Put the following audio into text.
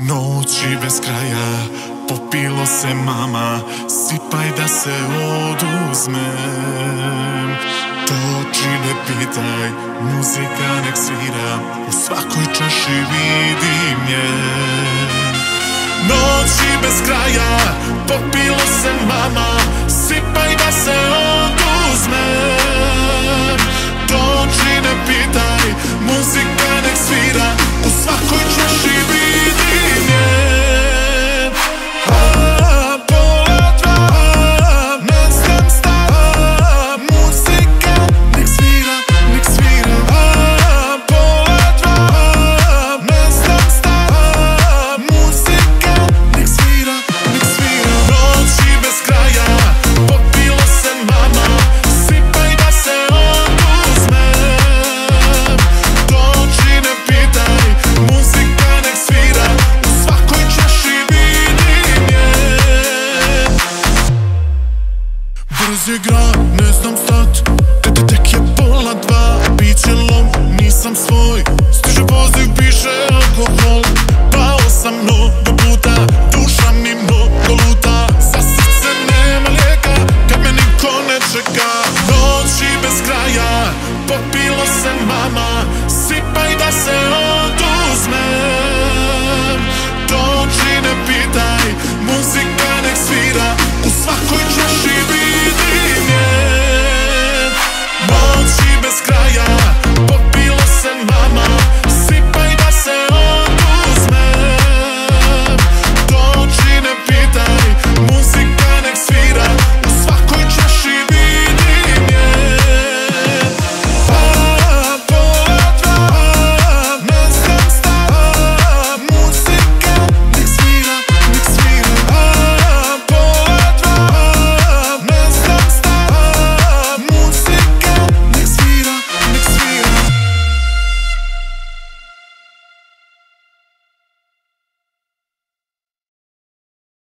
Noći bez kraja, popilo se mama, sipaj da se oduzmem. Toči ne pitaj, muzika nek svira, u svakoj čaši vidim je. Noći bez kraja, popilo se mama, sipaj da se oduzmem. Toči ne pitaj, muzika nek svira, u svakoj čaši vidim je. Brzi grad, ne znam stat, tek je pola dva, biće lom, nisam svoj, stiže poziv, piše alkohol. Pao sam mnogo puta, duša mi mnogo luta, za srce nema lijeka, kad me niko ne čeka. Noći bez kraja, popilo se mama, sipaj da